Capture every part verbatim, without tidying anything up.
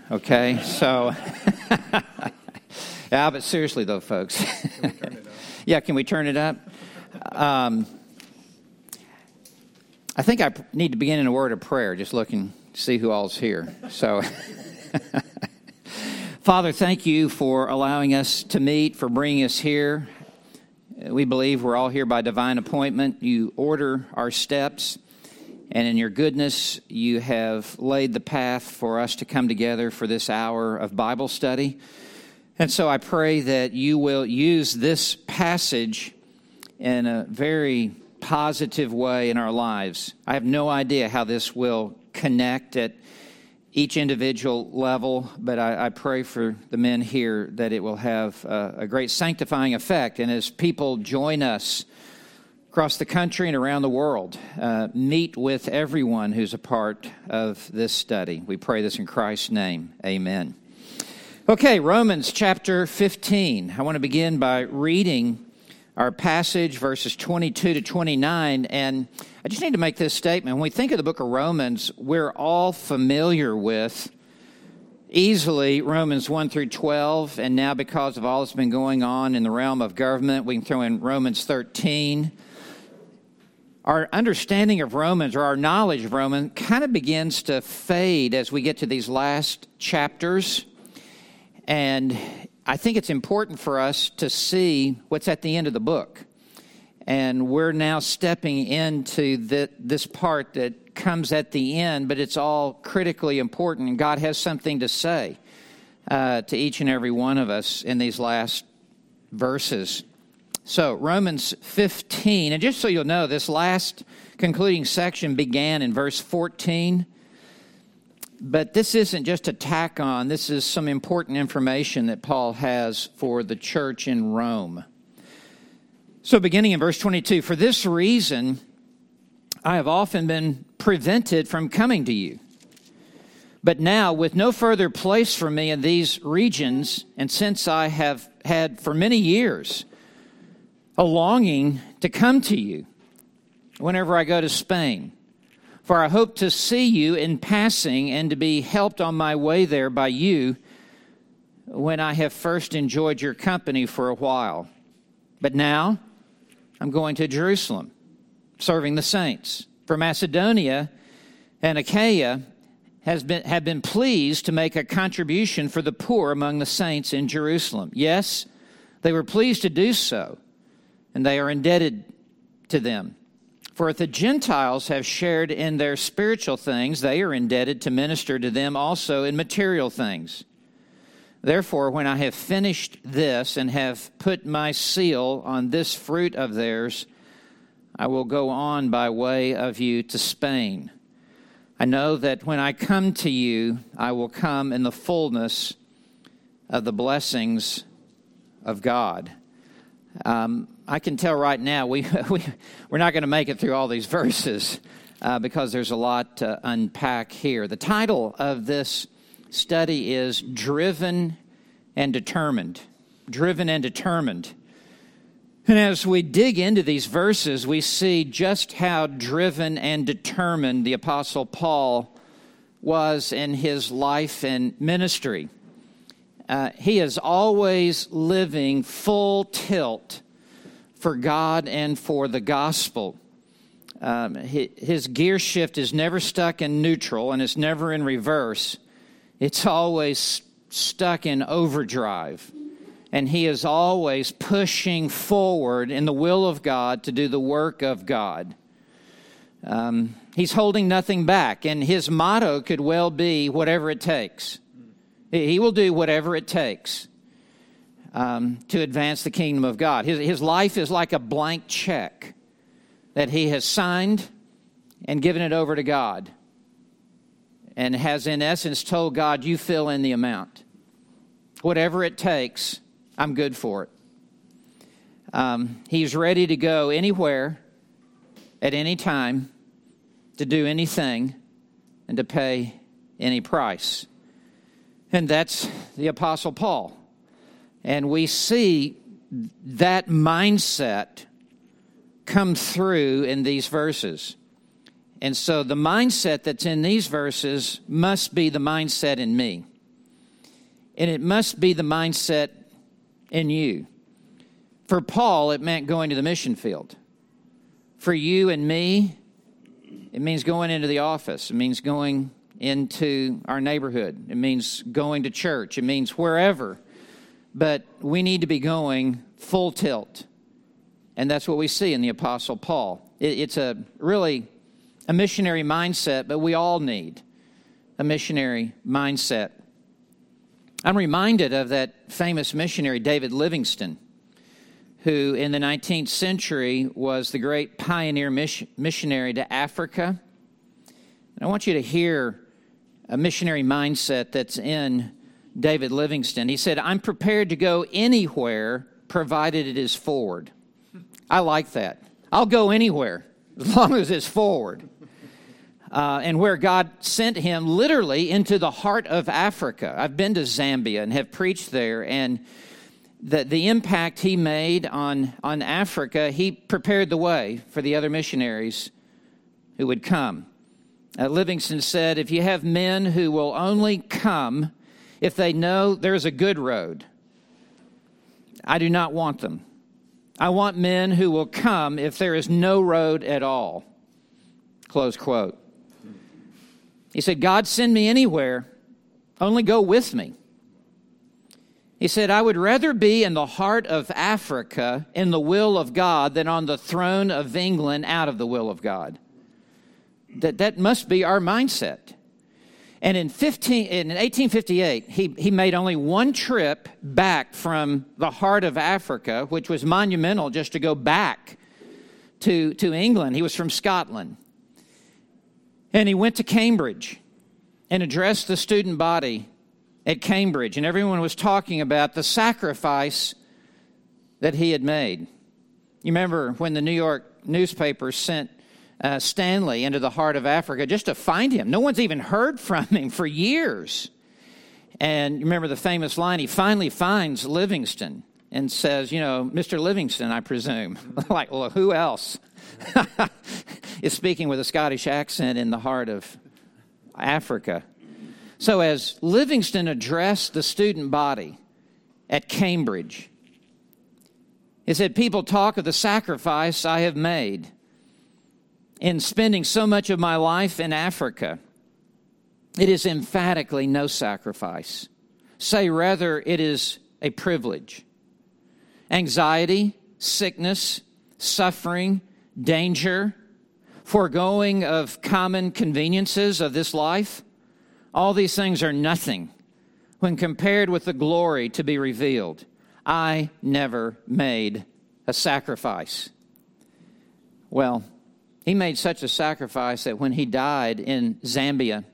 okay? So, yeah, but seriously though, folks. Can we turn it up? Yeah, can we turn it up? Um, I think I need to begin in a word of prayer, just looking to see who all's here. So, Father, thank you for allowing us to meet, for bringing us here. We believe we're all here by divine appointment. You order our steps, and in your goodness, you have laid the path for us to come together for this hour of Bible study. And so I pray that you will use this passage in a very positive way in our lives. I have no idea how this will connect at each individual level, but I, I pray for the men here that it will have a, a great sanctifying effect. And as people join us across the country and around the world, uh, meet with everyone who's a part of this study. We pray this in Christ's name. Amen. Okay, Romans chapter fifteen. I want to begin by reading our passage, verses twenty-two to twenty-nine, and I just need to make this statement. When we think of the book of Romans, we're all familiar with easily Romans one through twelve, and now because of all that's been going on in the realm of government, we can throw in Romans thirteen. Our understanding of Romans, or our knowledge of Romans, kind of begins to fade as we get to these last chapters. And I think it's important for us to see what's at the end of the book. And we're now stepping into the, this part that comes at the end, but it's all critically important. And God has something to say uh, to each and every one of us in these last verses. So, Romans fifteen, and just so you'll know, this last concluding section began in verse fourteen. But this isn't just a tack on. This is some important information that Paul has for the church in Rome. So beginning in verse twenty-two, for this reason, I have often been prevented from coming to you. But now, with no further place for me in these regions, and since I have had for many years a longing to come to you whenever I go to Spain, for I hope to see you in passing and to be helped on my way there by you when I have first enjoyed your company for a while. But now I'm going to Jerusalem, serving the saints. For Macedonia and Achaia has been, have been pleased to make a contribution for the poor among the saints in Jerusalem. Yes, they were pleased to do so, and they are indebted to them. For if the Gentiles have shared in their spiritual things, they are indebted to minister to them also in material things. Therefore, when I have finished this and have put my seal on this fruit of theirs, I will go on by way of you to Spain. I know that when I come to you, I will come in the fullness of the blessings of God. Um, I can tell right now we, we, we're not going to make it through all these verses uh, because there's a lot to unpack here. The title of this study is Driven and Determined. Driven and Determined. And as we dig into these verses, we see just how driven and determined the Apostle Paul was in his life and ministry. Uh, he is always living full tilt for God and for the gospel. Um, his gear shift is never stuck in neutral, and it's never in reverse. It's always stuck in overdrive. And he is always pushing forward in the will of God to do the work of God. Um, he's holding nothing back, and his motto could well be whatever it takes. He will do whatever it takes um, to advance the kingdom of God. His, his life is like a blank check that he has signed and given it over to God, and has in essence told God, you fill in the amount. Whatever it takes, I'm good for it. Um, he's ready to go anywhere, at any time, to do anything, and to pay any price. And that's the Apostle Paul. And we see that mindset come through in these verses. And so the mindset that's in these verses must be the mindset in me. And it must be the mindset in you. For Paul, it meant going to the mission field. For you and me, it means going into the office. It means going into our neighborhood. It means going to church. It means wherever. But we need to be going full tilt. And that's what we see in the Apostle Paul. It, it's a really a missionary mindset, but we all need a missionary mindset. I'm reminded of that famous missionary, David Livingstone, who in the nineteenth century was the great pioneer mission, missionary to Africa. And I want you to hear a missionary mindset that's in David Livingstone. He said, "I'm prepared to go anywhere provided it is forward." I like that. I'll go anywhere as long as it's forward. Uh, and where God sent him literally into the heart of Africa. I've been to Zambia and have preached there, and the, the impact he made on, on Africa, he prepared the way for the other missionaries who would come. Uh, Livingstone said, if you have men who will only come if they know there's a good road, I do not want them. I want men who will come if there is no road at all. Close quote. He said, God, send me anywhere, only go with me. He said, I would rather be in the heart of Africa in the will of God than on the throne of England out of the will of God. That, that must be our mindset. And in, fifteen, in eighteen fifty-eight, he, he made only one trip back from the heart of Africa, which was monumental just to go back to, to England. He was from Scotland. And he went to Cambridge and addressed the student body at Cambridge. And everyone was talking about the sacrifice that he had made. You remember when the New York newspaper sent uh, Stanley into the heart of Africa just to find him. No one's even heard from him for years. And you remember the famous line, he finally finds Livingstone and says, you know, Mister Livingstone, I presume. Like, well, who else is speaking with a Scottish accent in the heart of Africa? So as Livingstone addressed the student body at Cambridge, he said, people talk of the sacrifice I have made in spending so much of my life in Africa. It is emphatically no sacrifice. Say rather, it is a privilege. Anxiety, sickness, suffering, danger, foregoing of common conveniences of this life, all these things are nothing when compared with the glory to be revealed. I never made a sacrifice. Well, he made such a sacrifice that when he died in Zambia,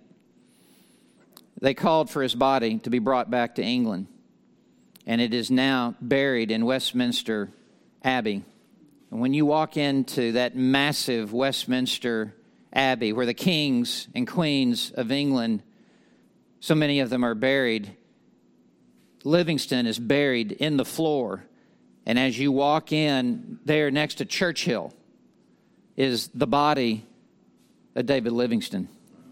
they called for his body to be brought back to England. And it is now buried in Westminster Abbey. And when you walk into that massive Westminster Abbey, where the kings and queens of England, so many of them are buried, Livingstone is buried in the floor. And as you walk in, there next to Churchill is the body of David Livingstone.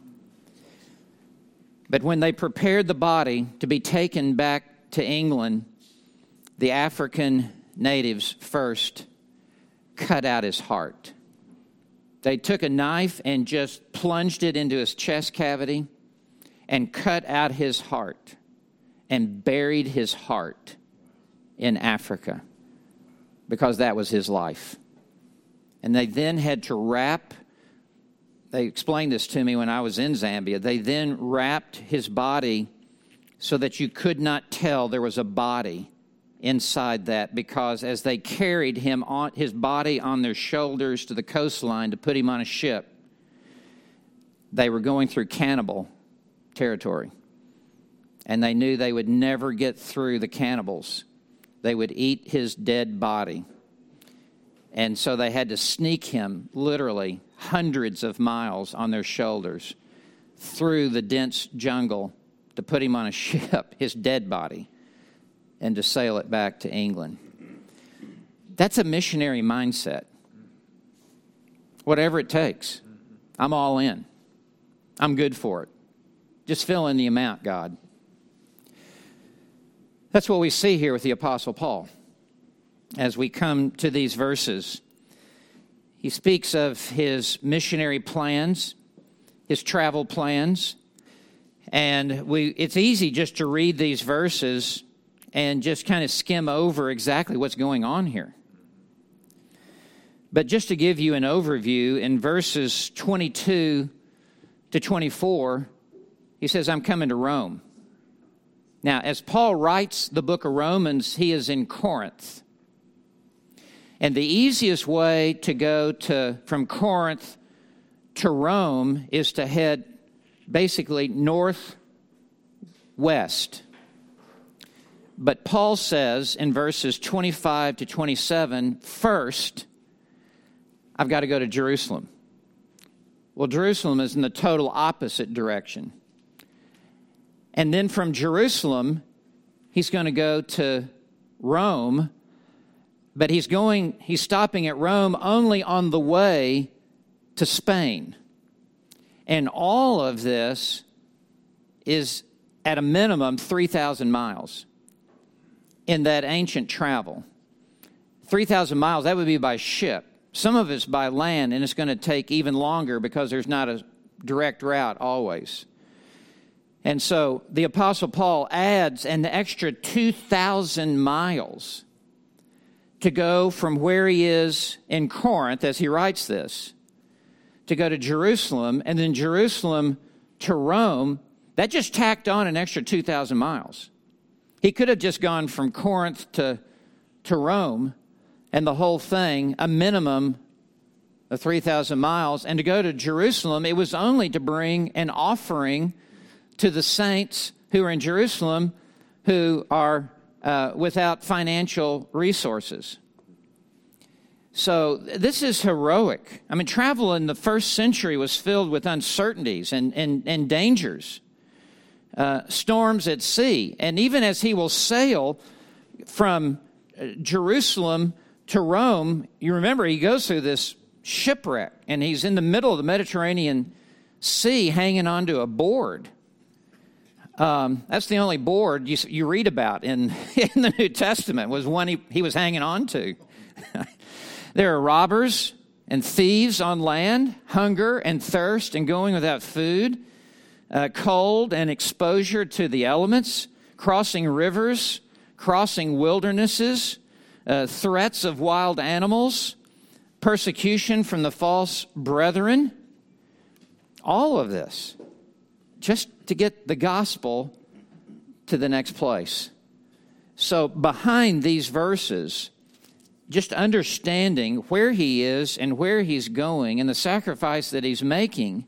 But when they prepared the body to be taken back to England, the African natives first cut out his heart. They took a knife and just plunged it into his chest cavity and cut out his heart and buried his heart in Africa because that was his life. And they then had to wrap, they explained this to me when I was in Zambia, they then wrapped his body so that you could not tell there was a body inside that, because as they carried him on his body on their shoulders to the coastline to put him on a ship, they were going through cannibal territory. And they knew they would never get through the cannibals. They would eat his dead body. And so they had to sneak him literally hundreds of miles on their shoulders through the dense jungle to put him on a ship, his dead body, and to sail it back to England. That's a missionary mindset. Whatever it takes, I'm all in. I'm good for it. Just fill in the amount, God. That's what we see here with the Apostle Paul. As we come to these verses, he speaks of his missionary plans, his travel plans, and we it's easy just to read these verses and just kind of skim over exactly what's going on here. But just to give you an overview, in verses twenty-two to twenty-four, he says, I'm coming to Rome. Now, as Paul writes the book of Romans, he is in Corinth. And the easiest way to go to from Corinth to Rome is to head basically northwest. But Paul says in verses twenty-five to twenty-seven, first, I've got to go to Jerusalem. Well, Jerusalem is in the total opposite direction. And then from Jerusalem, he's going to go to Rome, but he's going, he's stopping at Rome only on the way to Spain. And all of this is at a minimum three thousand miles in that ancient travel. three thousand miles, that would be by ship. Some of it's by land, and it's going to take even longer because there's not a direct route always. And so the Apostle Paul adds an extra two thousand miles to go from where he is in Corinth, as he writes this, to go to Jerusalem, and then Jerusalem to Rome. That just tacked on an extra two thousand miles. He could have just gone from Corinth to, to Rome, and the whole thing, a minimum of three thousand miles. And to go to Jerusalem, it was only to bring an offering to the saints who are in Jerusalem who are uh, without financial resources. So this is heroic. I mean, travel in the first century was filled with uncertainties and, and, and dangers, uh, storms at sea. And even as he will sail from Jerusalem to Rome, you remember he goes through this shipwreck, and he's in the middle of the Mediterranean Sea hanging onto a board. Um, that's the only board you, you read about in, in the New Testament, was one he, he was hanging on to. There are robbers and thieves on land, hunger and thirst and going without food, uh, cold and exposure to the elements, crossing rivers, crossing wildernesses, uh, threats of wild animals, persecution from the false brethren. All of this just to get the gospel to the next place. So behind these verses, just understanding where he is and where he's going and the sacrifice that he's making,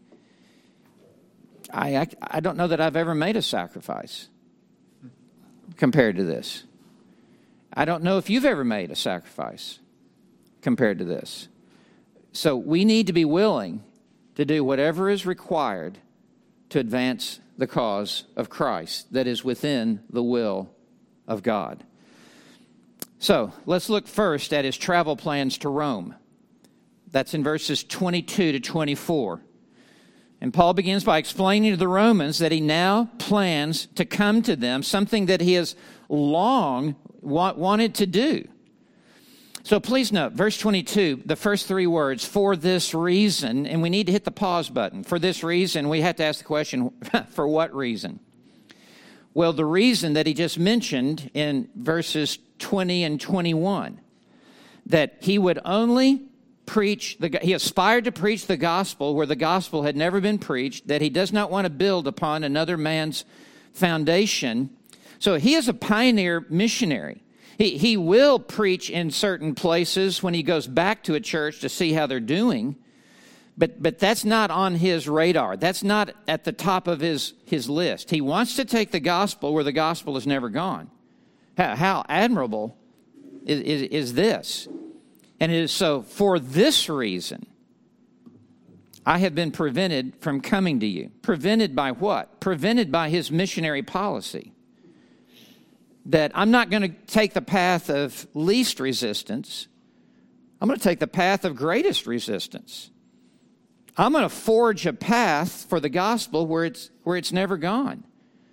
I, I, I don't know that I've ever made a sacrifice compared to this. I don't know if you've ever made a sacrifice compared to this. So we need to be willing to do whatever is required to advance the cause of Christ that is within the will of God. So let's look first at his travel plans to Rome. That's in verses twenty-two to twenty-four. And Paul begins by explaining to the Romans that he now plans to come to them, something that he has long wa- wanted to do. So please note, verse twenty-two, the first three words, for this reason, and we need to hit the pause button. For this reason, we have to ask the question, for what reason? Well, the reason that he just mentioned in verses twenty and twenty-one, that he would only preach, the, he aspired to preach the gospel where the gospel had never been preached, that he does not want to build upon another man's foundation. So he is a pioneer missionary. He, he will preach in certain places when he goes back to a church to see how they're doing, but but that's not on his radar. That's not at the top of his, his list. He wants to take the gospel where the gospel has never gone. How, how admirable is, is, is this? And it is so, for this reason, I have been prevented from coming to you. Prevented by what? Prevented by his missionary policy. That I'm not going to take the path of least resistance. I'm going to take the path of greatest resistance. I'm going to forge a path for the gospel where it's where it's never gone.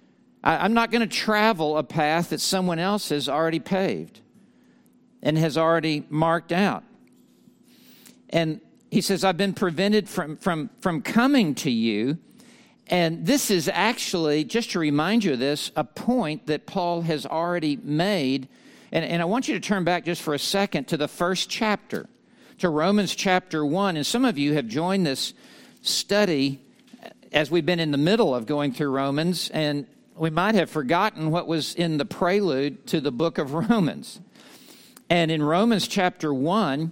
I, I'm not going to travel a path that someone else has already paved and has already marked out. And he says, I've been prevented from, from, from coming to you. And this is actually, just to remind you of this, a point that Paul has already made. And, and I want you to turn back just for a second to the first chapter, to Romans chapter one. And some of you have joined this study as we've been in the middle of going through Romans, and we might have forgotten what was in the prelude to the book of Romans. And in Romans chapter one,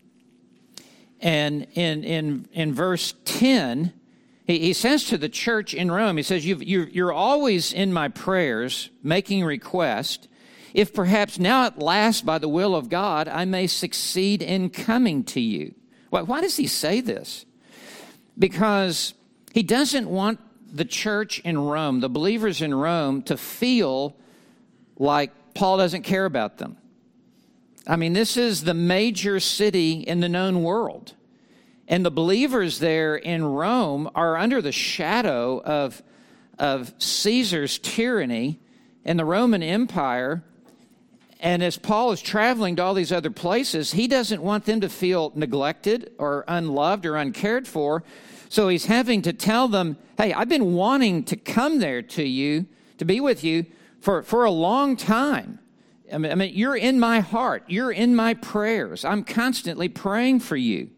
and in in in verse ten, he, he says to the church in Rome, he says, You've, you're, you're always in my prayers, making request, if perhaps now at last by the will of God, I may succeed in coming to you. Why, why does he say this? Because he doesn't want the church in Rome, the believers in Rome, to feel like Paul doesn't care about them. I mean, this is the major city in the known world. And the believers there in Rome are under the shadow of, of Caesar's tyranny and the Roman Empire. And as Paul is traveling to all these other places, he doesn't want them to feel neglected or unloved or uncared for. So he's having to tell them, hey, I've been wanting to come there to you, to be with you for, for a long time. I mean, I mean, you're in my heart. You're in my prayers. I'm constantly praying for you.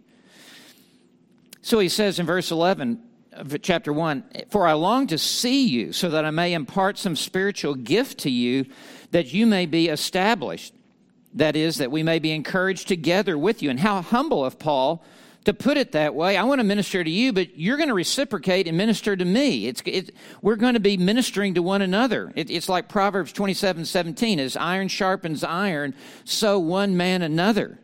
So he says in verse eleven of chapter one, for I long to see you so that I may impart some spiritual gift to you that you may be established. That is, that we may be encouraged together with you. And how humble of Paul to put it that way. I want to minister to you, but you're going to reciprocate and minister to me. It's it, we're going to be ministering to one another. It, it's like Proverbs twenty-seven seventeen, as iron sharpens iron, so one man another.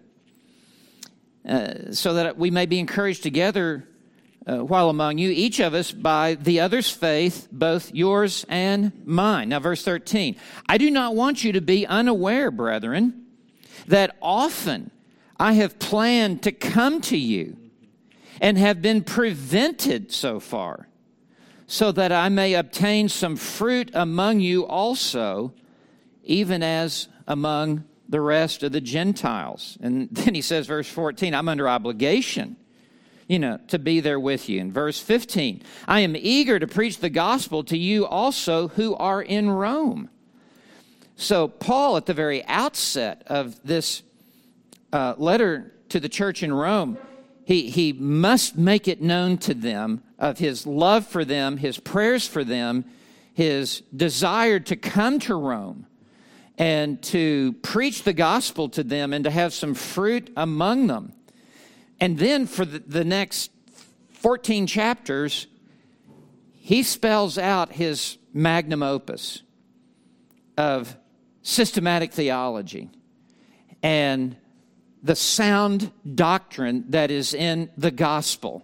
Uh, so that we may be encouraged together uh, while among you, each of us by the other's faith, both yours and mine. Now, verse thirteen, I do not want you to be unaware, brethren, that often I have planned to come to you and have been prevented so far, so that I may obtain some fruit among you also, even as among the rest of the Gentiles. And then he says, verse fourteen, I'm under obligation, you know, to be there with you. In verse fifteen, I am eager to preach the gospel to you also who are in Rome. So Paul, at the very outset of this uh, letter to the church in Rome, he, he must make it known to them of his love for them, his prayers for them, his desire to come to Rome and to preach the gospel to them and to have some fruit among them. And then for the, the next fourteen chapters, he spells out his magnum opus of systematic theology and the sound doctrine that is in the gospel.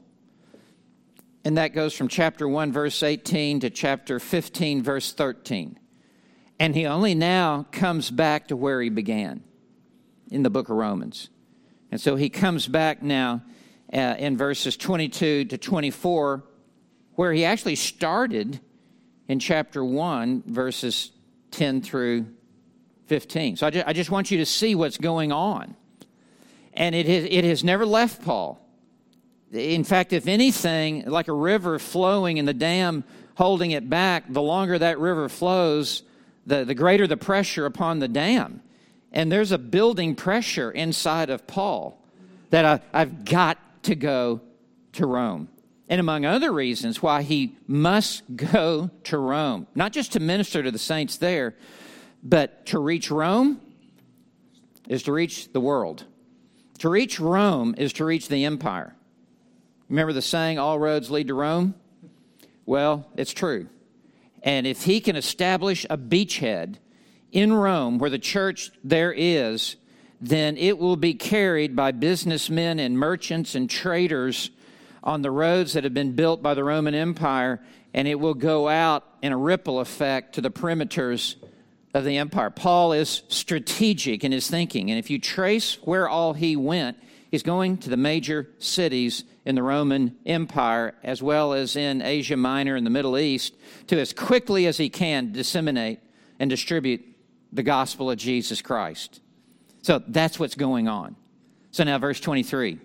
And that goes from chapter one, verse eighteen to chapter fifteen, verse thirteen. And he only now comes back to where he began, in the book of Romans. And so he comes back now uh, in verses twenty-two to twenty-four, where he actually started in chapter one, verses ten through fifteen. So I just, I just want you to see what's going on. And it has, it has never left Paul. In fact, if anything, like a river flowing and the dam holding it back, the longer that river flows, the, the greater the pressure upon the dam. And there's a building pressure inside of Paul that I, I've got to go to Rome. And among other reasons why he must go to Rome, not just to minister to the saints there, but to reach Rome is to reach the world. To reach Rome is to reach the empire. Remember the saying, all roads lead to Rome? Well, it's true. And if he can establish a beachhead in Rome where the church there is, then it will be carried by businessmen and merchants and traders on the roads that have been built by the Roman Empire, and it will go out in a ripple effect to the perimeters of the empire. Paul is strategic in his thinking, and if you trace where all he went, He's going to the major cities in the Roman Empire, as well as in Asia Minor and the Middle East, to as quickly as he can disseminate and distribute the gospel of Jesus Christ. So that's what's going on. So now verse twenty-three.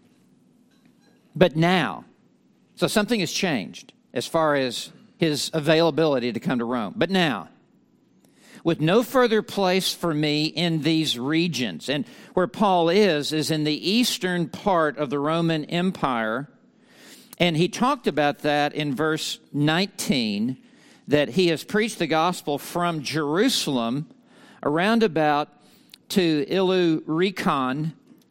But now, so something has changed as far as his availability to come to Rome. But now, with no further place for me in these regions. And where Paul is, is in the eastern part of the Roman Empire. And he talked about that in verse nineteen, that he has preached the gospel from Jerusalem around about to Illyricum,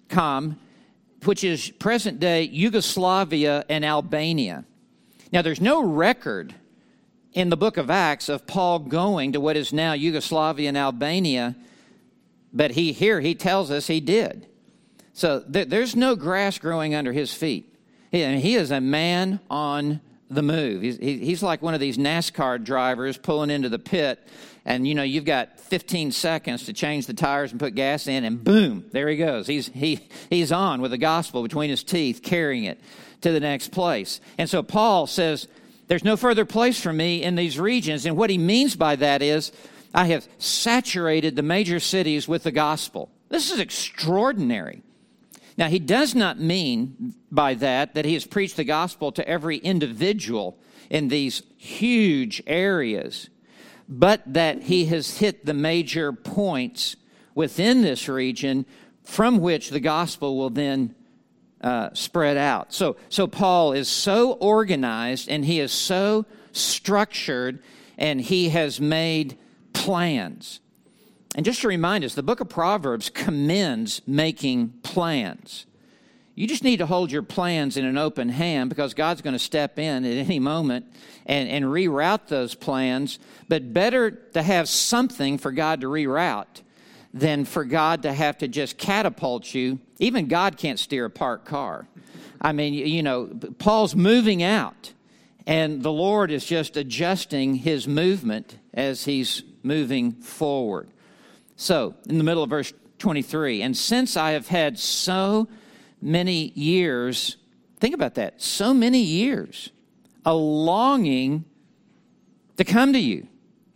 which is present-day Yugoslavia and Albania. Now, there's no record in the book of Acts of Paul going to what is now Yugoslavia and Albania, but he here he tells us he did. So there, there's no grass growing under his feet. He, I mean, he is a man on the move. He's, he, he's like one of these NASCAR drivers pulling into the pit, and you know you've got fifteen seconds to change the tires and put gas in, and boom, there he goes. He's he he's on with the gospel between his teeth, carrying it to the next place. And so Paul says, there's no further place for me in these regions. And what he means by that is, I have saturated the major cities with the gospel. This is extraordinary. Now, he does not mean by that that he has preached the gospel to every individual in these huge areas, but that he has hit the major points within this region from which the gospel will then Uh, spread out. So, so Paul is so organized and he is so structured and he has made plans. And just to remind us, the book of Proverbs commends making plans. You just need to hold your plans in an open hand because God's going to step in at any moment and, and reroute those plans. But better to have something for God to reroute than for God to have to just catapult you. Even God can't steer a parked car. I mean, you know, Paul's moving out, and the Lord is just adjusting his movement as he's moving forward. So, in the middle of verse twenty-three, and since I have had so many years, think about that, so many years, a longing to come to you.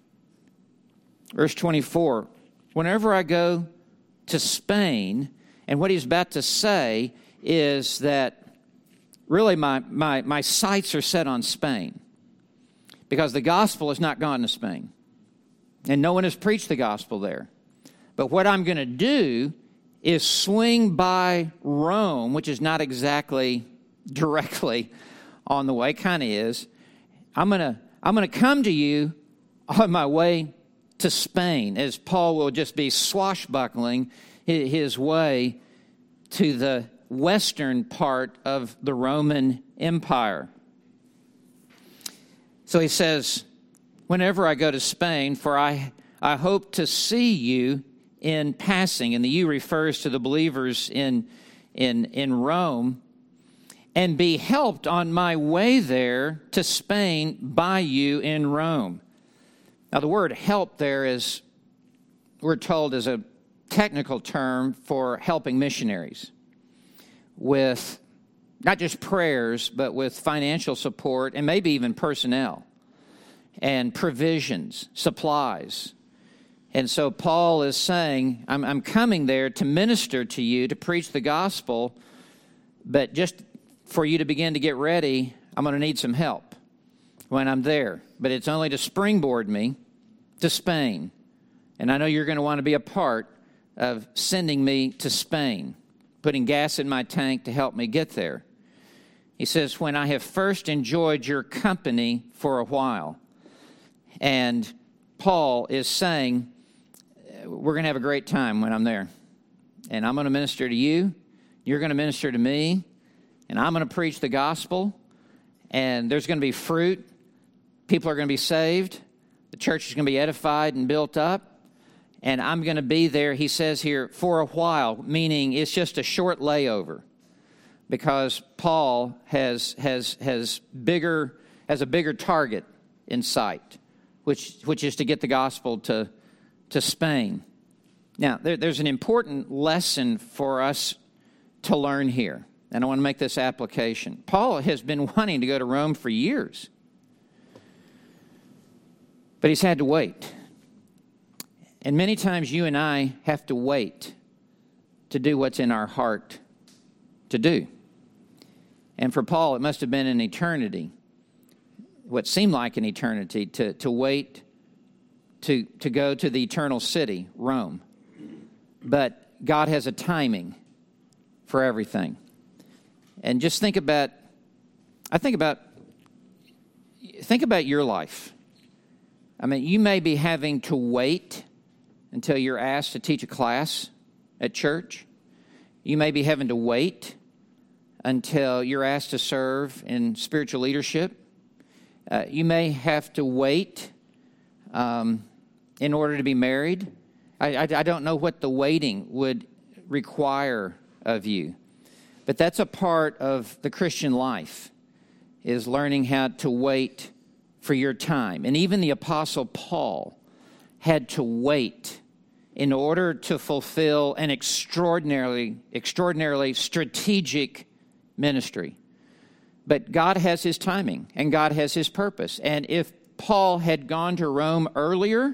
Verse twenty-four, whenever I go to Spain, and what he's about to say is that really my, my, my sights are set on Spain because the gospel has not gone to Spain, and no one has preached the gospel there. But what I'm going to do is swing by Rome, which is not exactly directly on the way, kind of is. I'm going to I'm going to come to you on my way to Spain, as Paul will just be swashbuckling his way to the western part of the Roman Empire. So he says, whenever I go to Spain, for I, I hope to see you in passing. And the you refers to the believers in, in, in Rome, and be helped on my way there to Spain by you in Rome. Now, the word help there is, we're told, is a technical term for helping missionaries with not just prayers, but with financial support and maybe even personnel and provisions, supplies. And so Paul is saying, I'm, I'm coming there to minister to you, to preach the gospel, but just for you to begin to get ready, I'm going to need some help when I'm there. But it's only to springboard me to Spain. And I know you're going to want to be a part of sending me to Spain, putting gas in my tank to help me get there. He says, when I have first enjoyed your company for a while. And Paul is saying, we're going to have a great time when I'm there. And I'm going to minister to you. You're going to minister to me. And I'm going to preach the gospel. And there's going to be fruit. People are going to be saved. The church is going to be edified and built up. And I'm going to be there, he says here, for a while, meaning it's just a short layover. Because Paul has has has bigger has a bigger target in sight, which which is to get the gospel to to Spain. Now, there, there's an important lesson for us to learn here. And I want to make this application. Paul has been wanting to go to Rome for years, but he's had to wait. And many times you and I have to wait to do what's in our heart to do. And for Paul, it must have been an eternity, what seemed like an eternity, to, to wait to, to go to the eternal city, Rome. But God has a timing for everything. And just think about, I think about, think about your life. I mean, you may be having to wait until you're asked to teach a class at church. You may be having to wait until you're asked to serve in spiritual leadership. Uh, you may have to wait um, in order to be married. I, I, I don't know what the waiting would require of you. But that's a part of the Christian life, is learning how to wait for your time. And even the Apostle Paul had to wait in order to fulfill an extraordinarily, extraordinarily strategic ministry. But God has his timing, and God has his purpose. And if Paul had gone to Rome earlier,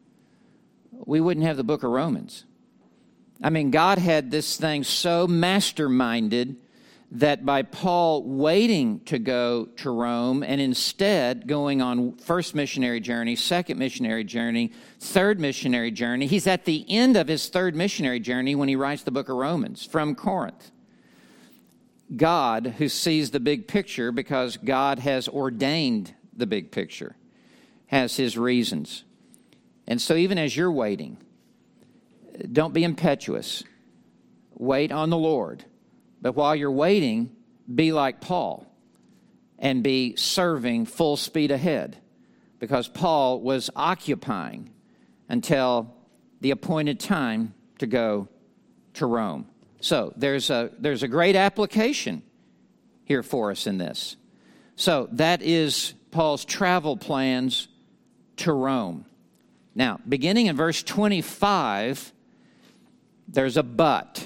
we wouldn't have the book of Romans. I mean, God had this thing so masterminded that by Paul waiting to go to Rome and instead going on first missionary journey, second missionary journey, third missionary journey, he's at the end of his third missionary journey when he writes the book of Romans from Corinth. God, who sees the big picture because God has ordained the big picture, has his reasons. And so even as you're waiting, don't be impetuous. Wait on the Lord. But while you're waiting, be like Paul and be serving full speed ahead, because Paul was occupying until the appointed time to go to Rome. So there's a, there's a great application here for us in this. So that is Paul's travel plans to Rome. Now, beginning in verse twenty-five, there's a but.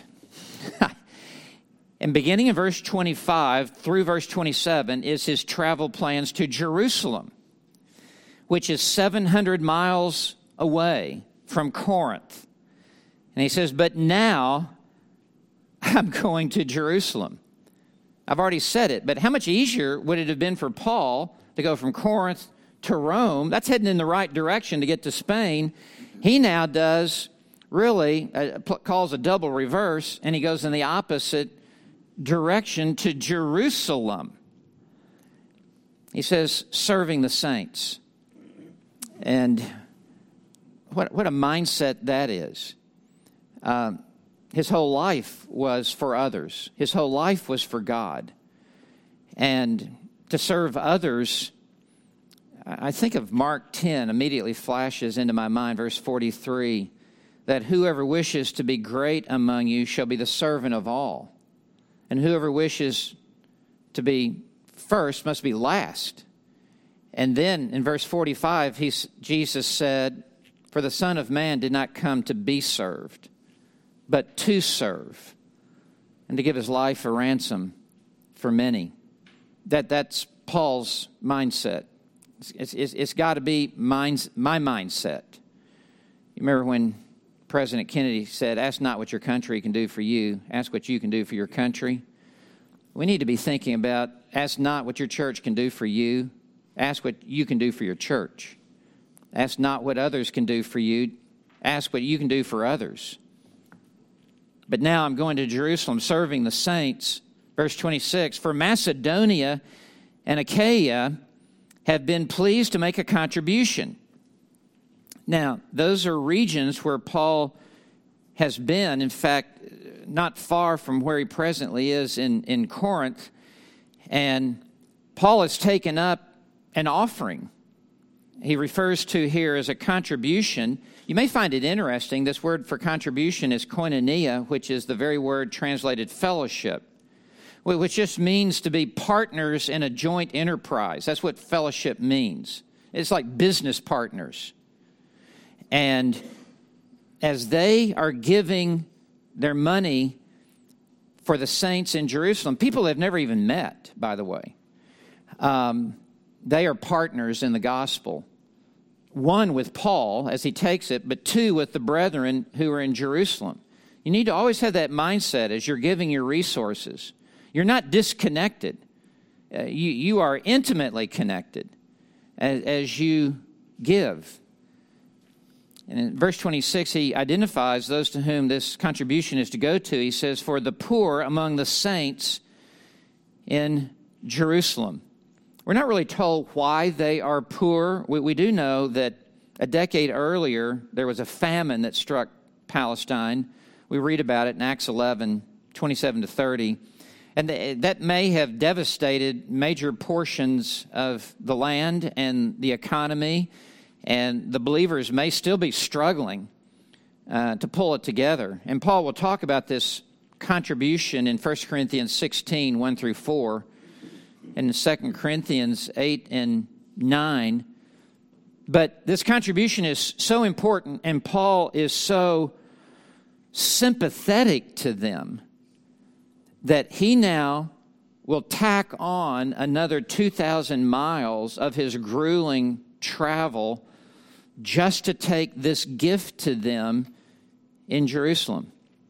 And beginning in verse twenty-five through verse twenty-seven is his travel plans to Jerusalem, which is seven hundred miles away from Corinth. And he says, but now I'm going to Jerusalem. I've already said it, but how much easier would it have been for Paul to go from Corinth to Rome? That's heading in the right direction to get to Spain. He now does really, uh, calls a double reverse, and he goes in the opposite direction to Jerusalem. He says, serving the saints. And what, what a mindset that is. Um, his whole life was for others. His whole life was for God. And to serve others, I think of Mark ten, immediately flashes into my mind, verse forty-three, that whoever wishes to be great among you shall be the servant of all. And whoever wishes to be first must be last. And then in verse forty-five, he's, Jesus said, for the Son of Man did not come to be served, but to serve, and to give his life a ransom for many. That, that's Paul's mindset. It's, it's, it's got to be mine's, my mindset. You remember when President Kennedy said, ask not what your country can do for you, ask what you can do for your country. We need to be thinking about, ask not what your church can do for you, ask what you can do for your church. Ask not what others can do for you, ask what you can do for others. But now I'm going to Jerusalem, serving the saints. Verse twenty-six, for Macedonia and Achaia have been pleased to make a contribution. Now, those are regions where Paul has been, in fact, not far from where he presently is in, in Corinth. And Paul has taken up an offering. He refers to here as a contribution. You may find it interesting. This word for contribution is koinonia, which is the very word translated fellowship, which just means to be partners in a joint enterprise. That's what fellowship means. It's like business partners. And as they are giving their money for the saints in Jerusalem. People have never even met, by the way. Um, they are partners in the gospel. One with Paul as he takes it, but two with the brethren who are in Jerusalem. You need to always have that mindset as you're giving your resources. You're not disconnected. Uh, you, you are intimately connected as, as you give. And in verse twenty-six, he identifies those to whom this contribution is to go to. He says, for the poor among the saints in Jerusalem. We're not really told why they are poor. We, we do know that a decade earlier, there was a famine that struck Palestine. We read about it in Acts eleven, twenty-seven to thirty. And the, that may have devastated major portions of the land and the economy. And the believers may still be struggling uh, to pull it together. And Paul will talk about this contribution in First Corinthians sixteen, one through four. And in Second Corinthians eight and nine. But this contribution is so important, and Paul is so sympathetic to them that he now will tack on another two thousand miles of his grueling travel just to take this gift to them in Jerusalem.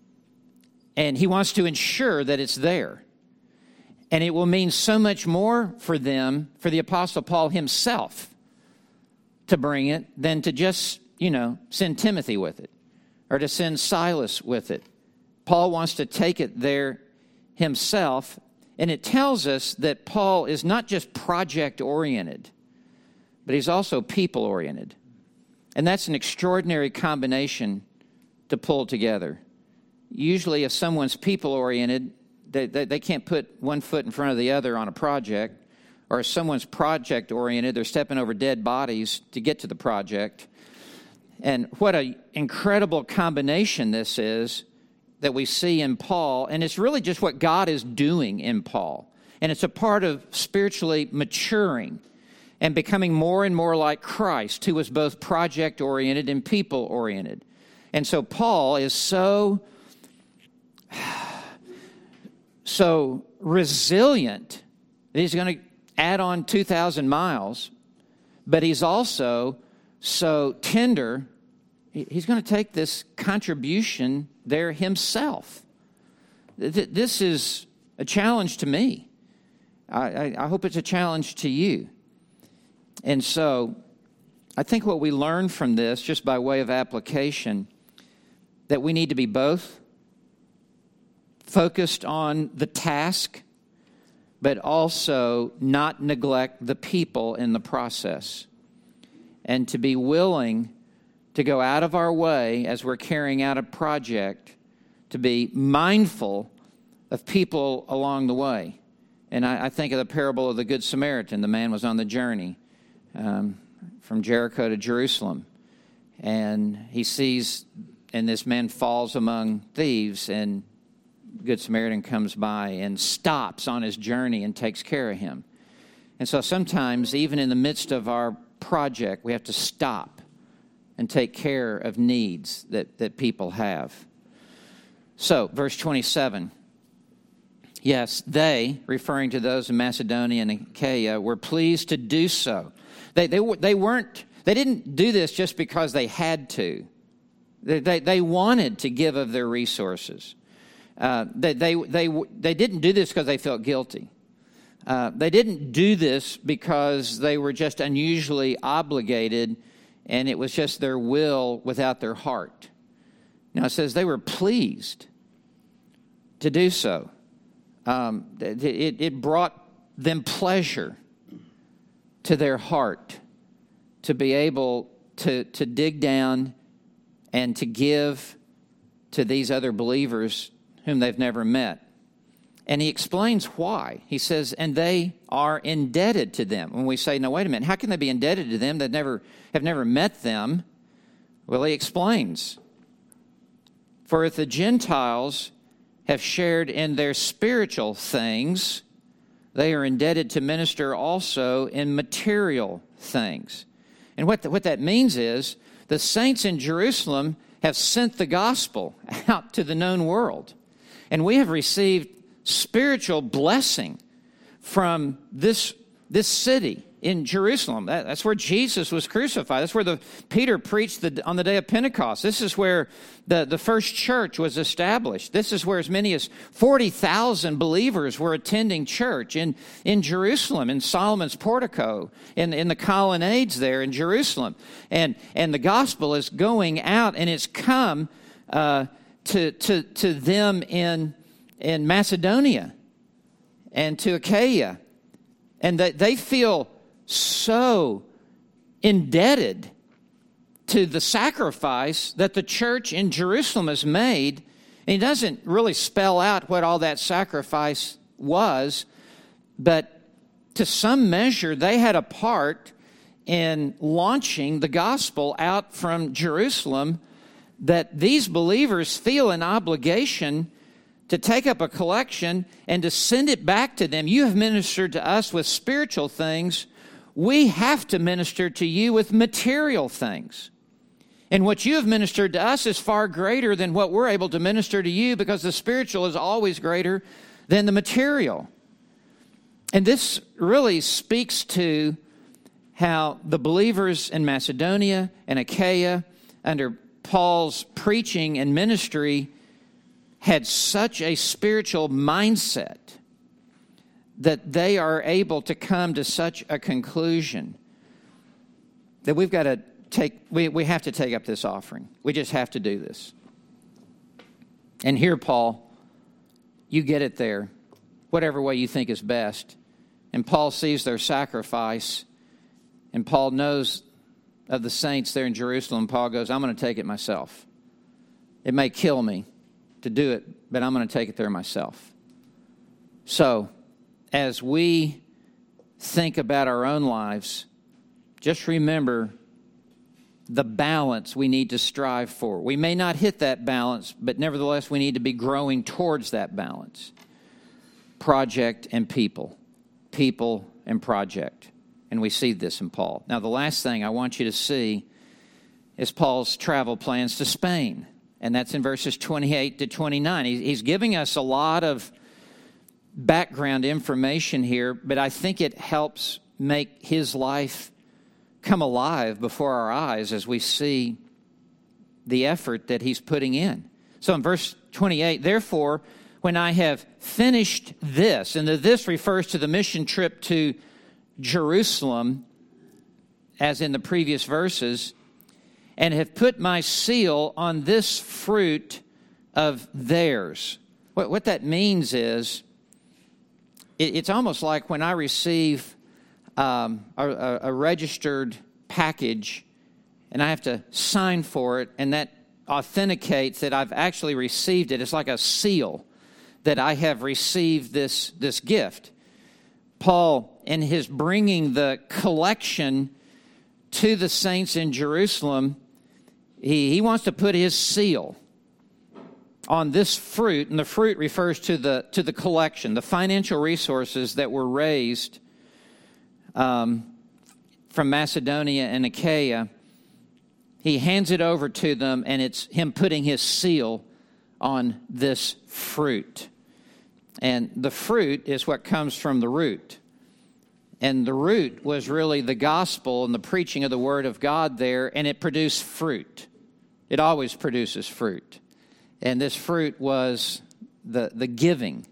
And he wants to ensure that it's there. And it will mean so much more for them, for the Apostle Paul himself, to bring it than to just, you know, send Timothy with it or to send Silas with it. Paul wants to take it there himself, and it tells us that Paul is not just project-oriented, but he's also people-oriented. And that's an extraordinary combination to pull together. Usually if someone's people-oriented, They, they, they can't put one foot in front of the other on a project. Or if someone's project-oriented, they're stepping over dead bodies to get to the project. And what an incredible combination this is that we see in Paul. And it's really just what God is doing in Paul. And it's a part of spiritually maturing and becoming more and more like Christ, who was both project-oriented and people-oriented. And so Paul is so... so resilient that he's going to add on two thousand miles, but he's also so tender, he's going to take this contribution there himself. This is a challenge to me. I, I hope it's a challenge to you. And so I think what we learn from this, just by way of application, that we need to be both focused on the task, but also not neglect the people in the process. And to be willing to go out of our way as we're carrying out a project, to be mindful of people along the way. And I, I think of the parable of the Good Samaritan. The man was on the journey um, from Jericho to Jerusalem. And he sees, and this man falls among thieves, and Good Samaritan comes by and stops on his journey and takes care of him. And so sometimes, even in the midst of our project, we have to stop and take care of needs that, that people have. So, verse twenty-seven. Yes, they, referring to those in Macedonia and Achaia, were pleased to do so. They, they, they weren't, they didn't do this just because they had to. They, they, they wanted to give of their resources. Uh, they, they, they, they didn't do this because they felt guilty. Uh, they didn't do this because they were just unusually obligated and it was just their will without their heart. Now it says they were pleased to do so. Um, it, it brought them pleasure to their heart to be able to, to dig down and to give to these other believers whom they've never met. And he explains why. He says, and they are indebted to them. When we say, no, wait a minute, how can they be indebted to them that never have never met them? Well, he explains. For if the Gentiles have shared in their spiritual things, they are indebted to minister also in material things. And what, the, what that means is the saints in Jerusalem have sent the gospel out to the known world. And we have received spiritual blessing from this, this city in Jerusalem. That, that's where Jesus was crucified. That's where the Peter preached the, on the day of Pentecost. This is where the, the first church was established. This is where as many as forty thousand believers were attending church in, in Jerusalem, in Solomon's portico, in, in the colonnades there in Jerusalem. And, and the gospel is going out, and it's come uh, to, to, to them in, in Macedonia and to Achaia. And they, they feel so indebted to the sacrifice that the church in Jerusalem has made. And he doesn't really spell out what all that sacrifice was, but to some measure they had a part in launching the gospel out from Jerusalem, that these believers feel an obligation to take up a collection and to send it back to them. You have ministered to us with spiritual things. We have to minister to you with material things. And what you have ministered to us is far greater than what we're able to minister to you, because the spiritual is always greater than the material. And this really speaks to how the believers in Macedonia and Achaia, under Paul's preaching and ministry, had such a spiritual mindset that they are able to come to such a conclusion that we've got to take, we, we have to take up this offering. We just have to do this. And here, Paul, you get it there, whatever way you think is best. And Paul sees their sacrifice, and Paul knows of the saints there in Jerusalem. Paul goes, I'm going to take it myself. It may kill me to do it, but I'm going to take it there myself. So, as we think about our own lives, just remember the balance we need to strive for. We may not hit that balance, but nevertheless, we need to be growing towards that balance. Project and people. People and project. And we see this in Paul. Now, the last thing I want you to see is Paul's travel plans to Spain. And that's in verses twenty-eight to twenty-nine. He's giving us a lot of background information here, but I think it helps make his life come alive before our eyes as we see the effort that he's putting in. So in verse twenty-eight, therefore, when I have finished this, and the this refers to the mission trip to Jerusalem, as in the previous verses, and have put my seal on this fruit of theirs. What, what that means is, it, it's almost like when I receive um, a, a registered package and I have to sign for it, and that authenticates that I've actually received it. It's like a seal that I have received this, this gift. Paul, in his bringing the collection to the saints in Jerusalem, he, he wants to put his seal on this fruit, and the fruit refers to the to the collection, the financial resources that were raised um, from Macedonia and Achaia. He hands it over to them, and it's him putting his seal on this fruit. And the fruit is what comes from the root. And the root was really the gospel and the preaching of the word of God there, and it produced fruit. It always produces fruit. And this fruit was the, the giving.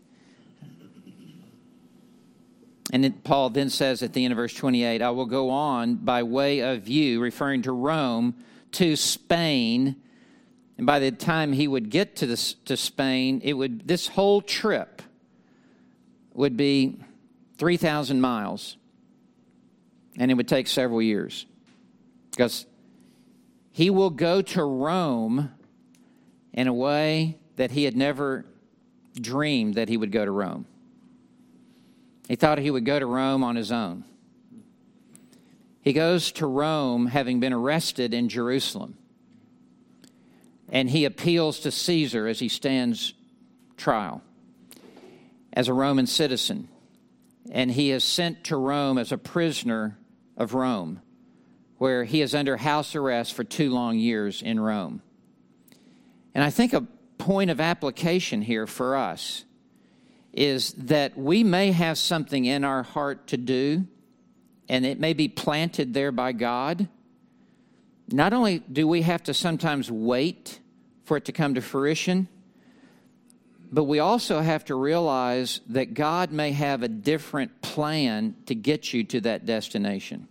And it, Paul then says at the end of verse twenty-eight, I will go on by way of you, referring to Rome, to Spain. And by the time he would get to this, to Spain, it would this whole trip would be three thousand miles. And it would take several years. Because he will go to Rome in a way that he had never dreamed that he would go to Rome. He thought he would go to Rome on his own. He goes to Rome having been arrested in Jerusalem. And he appeals to Caesar as he stands trial as a Roman citizen. And he is sent to Rome as a prisoner of Rome, where he is under house arrest for two long years in Rome. And I think point of application here for us is that we may have something in our heart to do, and it may be planted there by God. Not only do we have to sometimes wait for it to come to fruition, but we also have to realize that God may have a different plan to get you to that destination.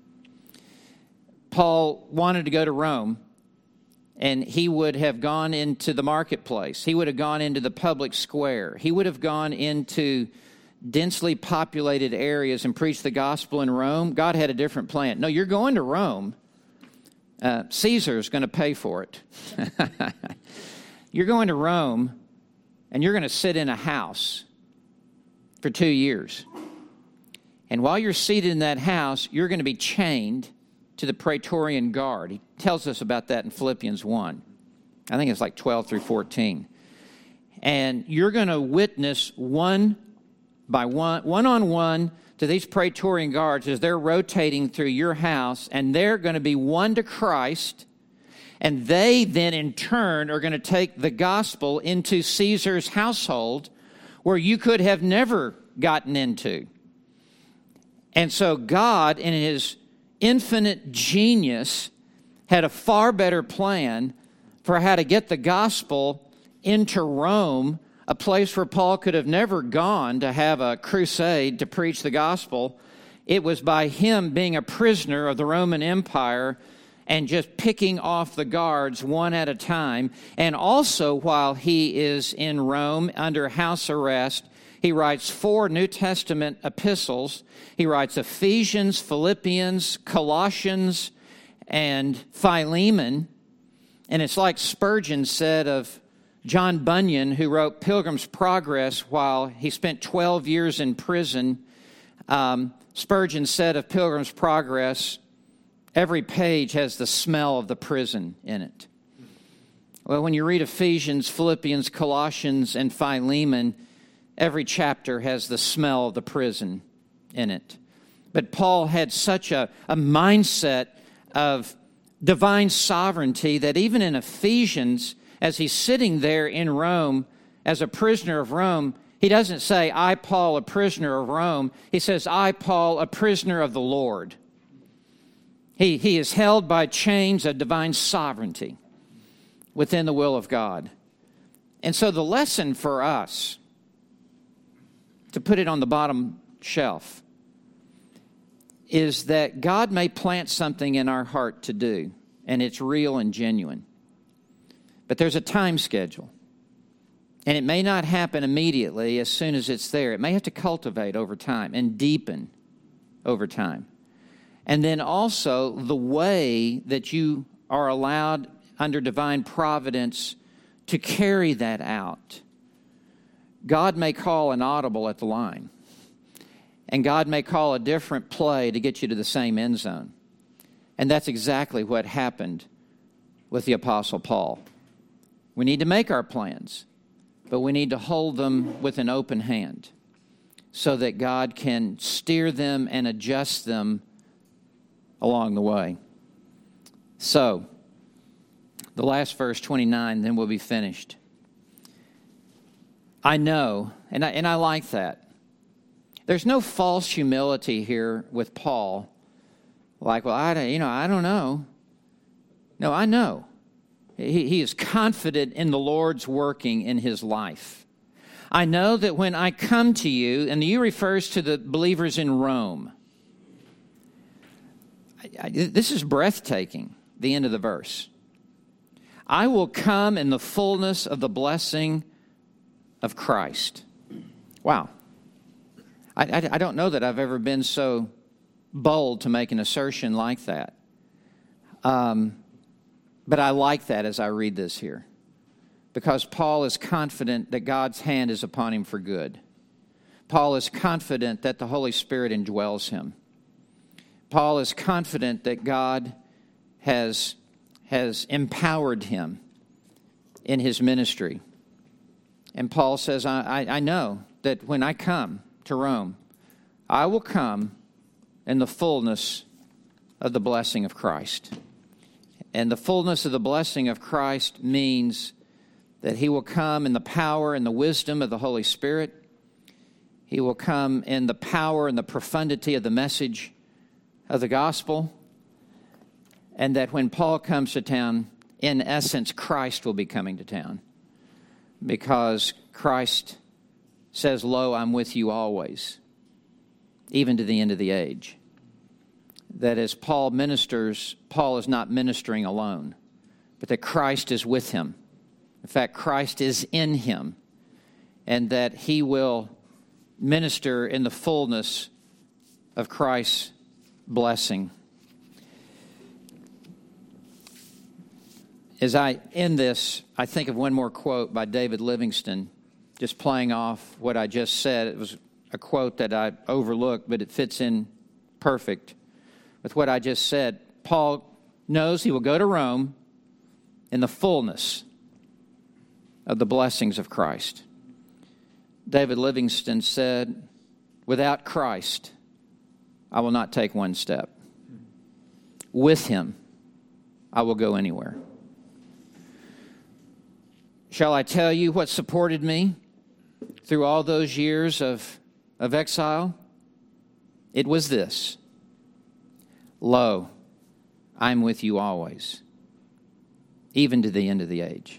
Paul wanted to go to Rome, and he would have gone into the marketplace. He would have gone into the public square. He would have gone into densely populated areas and preached the gospel in Rome. God had a different plan. No, you're going to Rome. Uh, Caesar's going to pay for it. You're going to Rome, and you're going to sit in a house for two years. And while you're seated in that house, you're going to be chained to the Praetorian Guard. He tells us about that in Philippians one. I think it's like twelve through fourteen. And you're going to witness one by one, one-on-one to these Praetorian Guards as they're rotating through your house, and they're going to be won to Christ, and they then in turn are going to take the gospel into Caesar's household where you could have never gotten into. And so God, in his infinite genius, had a far better plan for how to get the gospel into Rome, a place where Paul could have never gone to have a crusade to preach the gospel. It was by him being a prisoner of the Roman Empire and just picking off the guards one at a time. And also, while he is in Rome under house arrest, he writes four New Testament epistles. He writes Ephesians, Philippians, Colossians, and Philemon. And it's like Spurgeon said of John Bunyan, who wrote Pilgrim's Progress while he spent twelve years in prison. Um, Spurgeon said of Pilgrim's Progress, every page has the smell of the prison in it. Well, when you read Ephesians, Philippians, Colossians, and Philemon, every chapter has the smell of the prison in it. But Paul had such a, a mindset of divine sovereignty that even in Ephesians, as he's sitting there in Rome as a prisoner of Rome, he doesn't say, I, Paul, a prisoner of Rome. He says, I, Paul, a prisoner of the Lord. He, he is held by chains of divine sovereignty within the will of God. And so the lesson for us, to put it on the bottom shelf, is that God may plant something in our heart to do, and it's real and genuine. But there's a time schedule. And it may not happen immediately as soon as it's there. It may have to cultivate over time and deepen over time. And then also the way that you are allowed under divine providence to carry that out. God may call an audible at the line. And God may call a different play to get you to the same end zone. And that's exactly what happened with the Apostle Paul. We need to make our plans, but we need to hold them with an open hand so that God can steer them and adjust them along the way. So, the last verse, twenty-nine, then we'll be finished. I know, and I, and I like that. There's no false humility here with Paul. Like, well, I, you know, I don't know. No, I know. He, he is confident in the Lord's working in his life. I know that when I come to you, and you refers to the believers in Rome. I, I, this is breathtaking, the end of the verse. I will come in the fullness of the blessing of Christ. Wow. I, I, I don't know that I've ever been so bold to make an assertion like that. Um, but I like that as I read this here. Because Paul is confident that God's hand is upon him for good. Paul is confident that the Holy Spirit indwells him. Paul is confident that God has, has empowered him in his ministry. And Paul says, I, I, I know that when I come to Rome, I will come in the fullness of the blessing of Christ. And the fullness of the blessing of Christ means that he will come in the power and the wisdom of the Holy Spirit. He will come in the power and the profundity of the message of the gospel. And that when Paul comes to town, in essence, Christ will be coming to town. Because Christ says, "Lo, I'm with you always, even to the end of the age." That as Paul ministers, Paul is not ministering alone, but that Christ is with him. In fact, Christ is in him, and that he will minister in the fullness of Christ's blessing. As I end this, I think of one more quote by David Livingstone, just playing off what I just said. It was a quote that I overlooked, but it fits in perfect with what I just said. Paul knows he will go to Rome in the fullness of the blessings of Christ. David Livingstone said, "Without Christ, I will not take one step. With him, I will go anywhere." Shall I tell you what supported me through all those years of, of exile? It was this: "Lo, I'm with you always, even to the end of the age."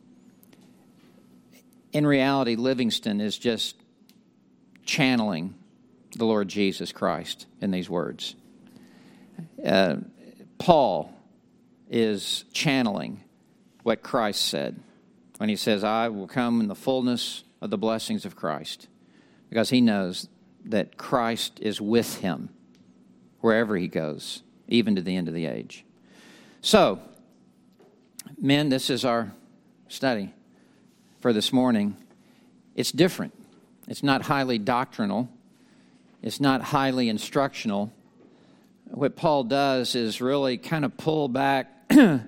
In reality, Livingstone is just channeling the Lord Jesus Christ in these words. Uh, Paul is channeling what Christ said when he says, "I will come in the fullness of the blessings of Christ," because he knows that Christ is with him wherever he goes, even to the end of the age. So, men, this is our study for this morning. It's different. It's not highly doctrinal. It's not highly instructional. What Paul does is really kind of pull back uh,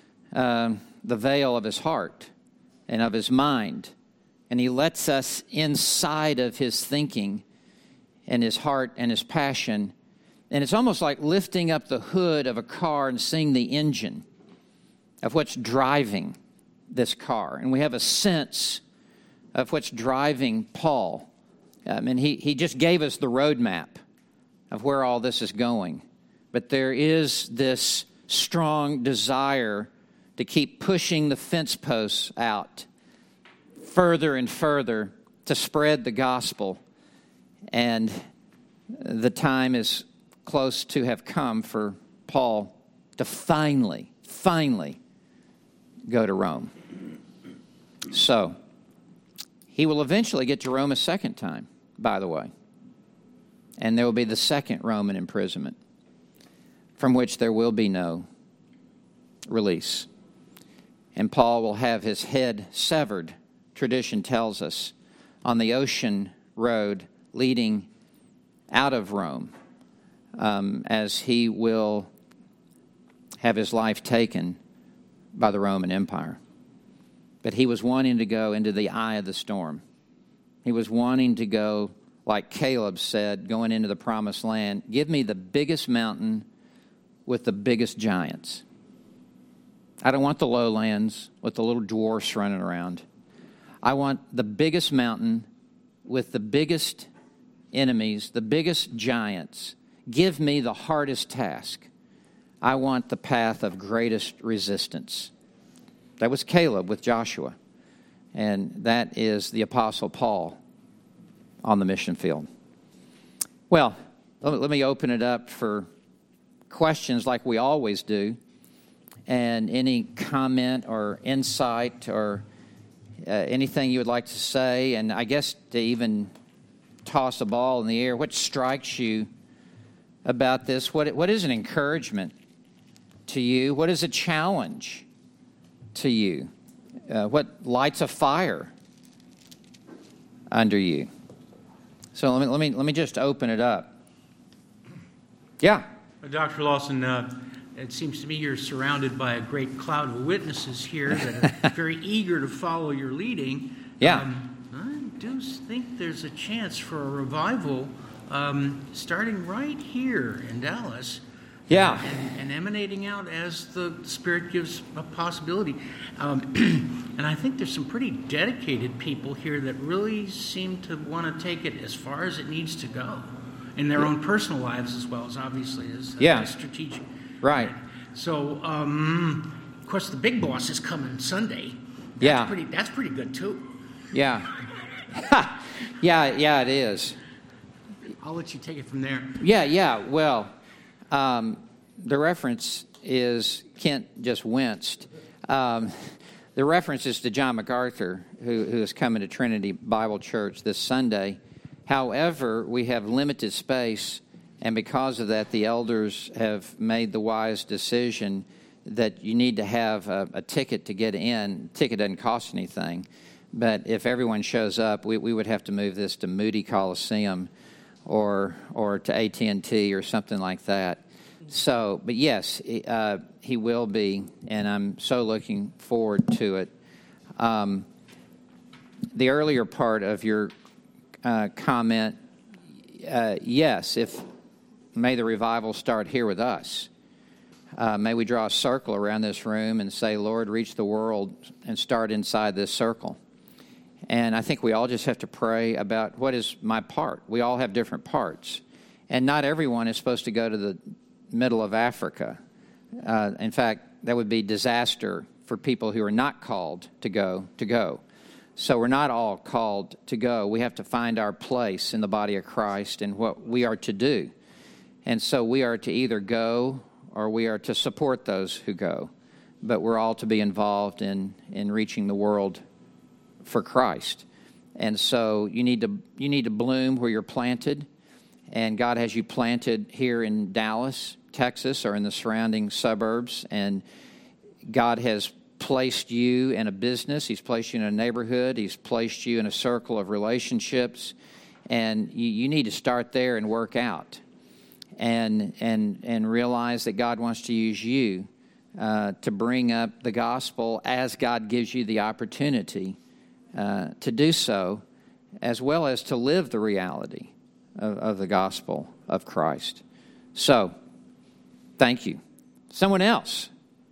the veil of his heart and of his mind, and he lets us inside of his thinking and his heart and his passion. And it's almost like lifting up the hood of a car and seeing the engine of what's driving this car. And we have a sense of what's driving Paul. Um, and he, he just gave us the roadmap of where all this is going. But there is this strong desire to keep pushing the fence posts out further and further to spread the gospel. And the time is close to have come for Paul to finally, finally go to Rome. So, he will eventually get to Rome a second time, by the way. And there will be the second Roman imprisonment, from which there will be no release. And Paul will have his head severed, tradition tells us, on the ocean road leading out of Rome, um, as he will have his life taken by the Roman Empire. But he was wanting to go into the eye of the storm. He was wanting to go, like Caleb said, going into the promised land, "Give me the biggest mountain with the biggest giants. I don't want the lowlands with the little dwarfs running around. I want the biggest mountain with the biggest enemies, the biggest giants. Give me the hardest task. I want the path of greatest resistance." That was Caleb with Joshua. And that is the Apostle Paul on the mission field. Well, let me open it up for questions like we always do. And any comment or insight or uh, anything you would like to say. And I guess to even toss a ball in the air, what strikes you about this? What What is an encouragement to you? What is a challenge to you? Uh, what lights a fire under you? So let me let me let me just open it up. Yeah, Doctor Lawson, uh, it seems to me you're surrounded by a great cloud of witnesses here that are very eager to follow your leading. Yeah, um, I do think there's a chance for a revival um, starting right here in Dallas. Yeah. And, and emanating out as the Spirit gives a possibility. Um, and I think there's some pretty dedicated people here that really seem to want to take it as far as it needs to go in their yeah. own personal lives as well as obviously as, yeah. as strategic. Right. So, um, of course, the big boss is coming Sunday. That's yeah. Pretty, that's pretty good, too. Yeah. yeah, yeah, it is. I'll let you take it from there. Yeah, yeah. Well, um, the reference is, Kent just winced. Um, the reference is to John MacArthur, who, who is coming to Trinity Bible Church this Sunday. However, we have limited space, and because of that, the elders have made the wise decision that you need to have a, a ticket to get in. Ticket doesn't cost anything, but if everyone shows up, we, we would have to move this to Moody Coliseum or or to A T and T or something like that. So, but yes, uh, he will be, and I'm so looking forward to it. Um, the earlier part of your uh, comment, uh, yes, if may the revival start here with us. Uh, may we draw a circle around this room and say, Lord, reach the world and start inside this circle. And I think we all just have to pray about what is my part. We all have different parts. And not everyone is supposed to go to the middle of Africa. Uh, in fact, that would be disaster for people who are not called to go, to go. So we're not all called to go. We have to find our place in the body of Christ and what we are to do. And so we are to either go or we are to support those who go. But we're all to be involved in, in reaching the world for Christ. And so you need to you need to bloom where you're planted. And God has you planted here in Dallas, Texas, or in the surrounding suburbs. And God has placed you in a business. He's placed you in a neighborhood. He's placed you in a circle of relationships. And you, you need to start there and work out. And and and realize that God wants to use you uh, to bring up the gospel as God gives you the opportunity uh, to do so, as well as to live the reality of, of the gospel of Christ. So, thank you. Someone else?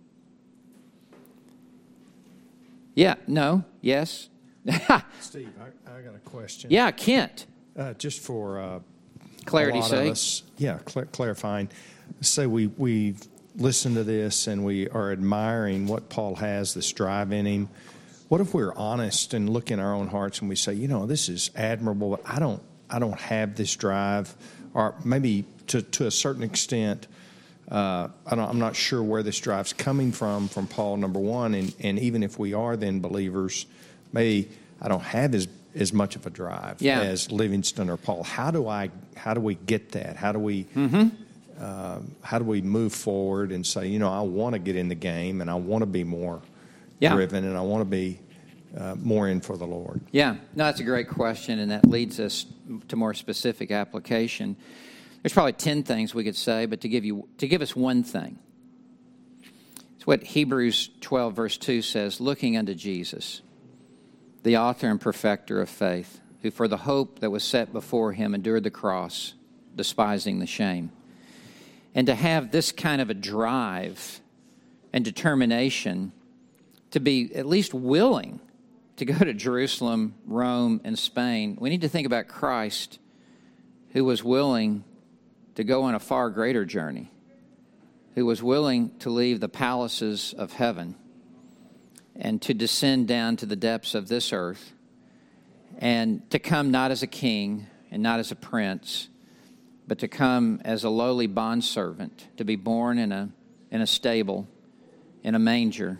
Yeah, no, yes? Steve, I, I got a question. Yeah, Kent. Uh, just for... Uh, Clarity's sake. Us, yeah, cl- clarifying. Say we, we've listened to this and we are admiring what Paul has, this drive in him. What if we're honest and look in our own hearts and we say, you know, this is admirable, but I don't I don't have this drive, or maybe to, to a certain extent, uh, I don't, I'm not sure where this drive's coming from, from Paul, number one, and, and even if we are then believers, maybe I don't have as as much of a drive yeah. as Livingston or Paul. How do I? How do we get that? How do we? Mm-hmm. Uh, how do we move forward and say, you know, I want to get in the game and I want to be more yeah. driven and I want to be uh, more in for the Lord? Yeah, no, that's a great question, and that leads us to more specific application. There's probably ten things we could say, but to give you to give us one thing, it's what Hebrews twelve verse two says: looking unto Jesus, the author and perfecter of faith, who for the hope that was set before him endured the cross, despising the shame. And to have this kind of a drive and determination to be at least willing to go to Jerusalem, Rome, and Spain, we need to think about Christ, who was willing to go on a far greater journey, who was willing to leave the palaces of heaven and to descend down to the depths of this earth, and to come not as a king and not as a prince, but to come as a lowly bondservant, to be born in a in a stable, in a manger,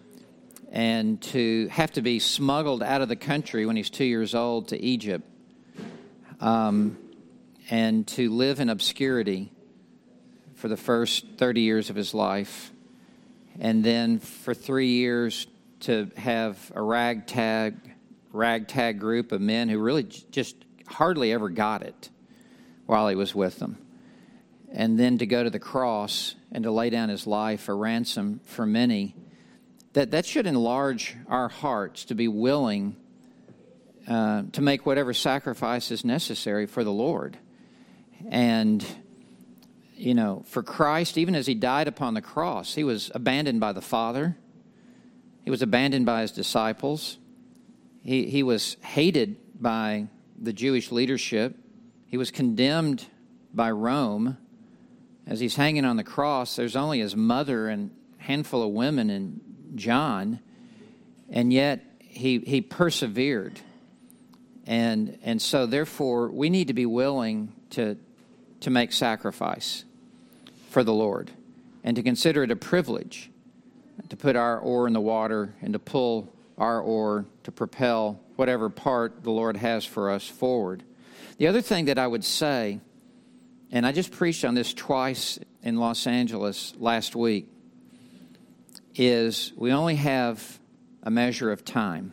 and to have to be smuggled out of the country when he's two years old to Egypt, um, and to live in obscurity for the first thirty years of his life, and then for three years to have a ragtag, ragtag group of men who really just hardly ever got it while he was with them. And then to go to the cross and to lay down his life a ransom for many. That, that should enlarge our hearts to be willing uh, to make whatever sacrifice is necessary for the Lord. And You know, for Christ, even as he died upon the cross, he was abandoned by the Father. He was abandoned by his disciples. He, he was hated by the Jewish leadership. He was condemned by Rome. As he's hanging on the cross, there's only his mother and a handful of women and John, and yet he he persevered. And and so therefore we need to be willing to to make sacrifice for the Lord and to consider it a privilege to put our oar in the water and to pull our oar to propel whatever part the Lord has for us forward. The other thing that I would say, and I just preached on this twice in Los Angeles last week, is we only have a measure of time.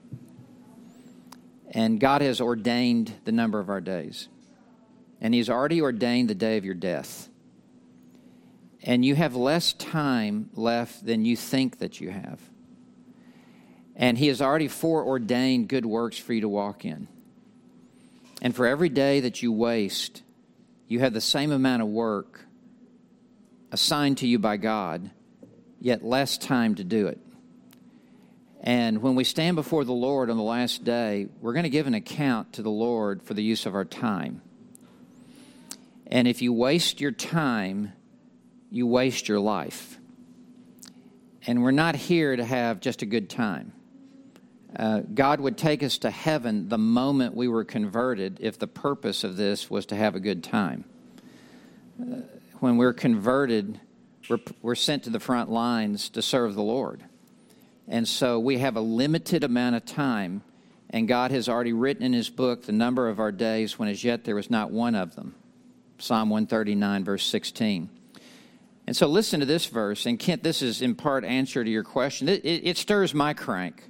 And God has ordained the number of our days. And he's already ordained the day of your death. And you have less time left than you think that you have. And he has already foreordained good works for you to walk in. And for every day that you waste, you have the same amount of work assigned to you by God, yet less time to do it. And when we stand before the Lord on the last day, we're going to give an account to the Lord for the use of our time. And if you waste your time, you waste your life. And we're not here to have just a good time. Uh, God would take us to heaven the moment we were converted if the purpose of this was to have a good time. Uh, when we're converted, we're, we're sent to the front lines to serve the Lord. And so we have a limited amount of time, and God has already written in his book the number of our days when as yet there was not one of them. Psalm one thirty-nine, verse sixteen. And so listen to this verse, and Kent, this is in part answer to your question. It, it, it stirs my crank,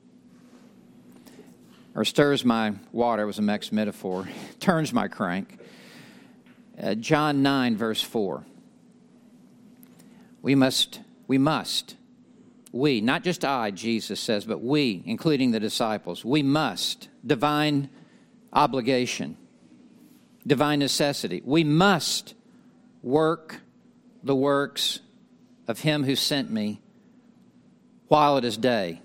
or stirs my water, was a mixed metaphor, turns my crank. Uh, John nine, verse four. We must, we must, we, not just I, Jesus says, but we, including the disciples, we must, divine obligation, divine necessity, we must work the works of him who sent me while it is day.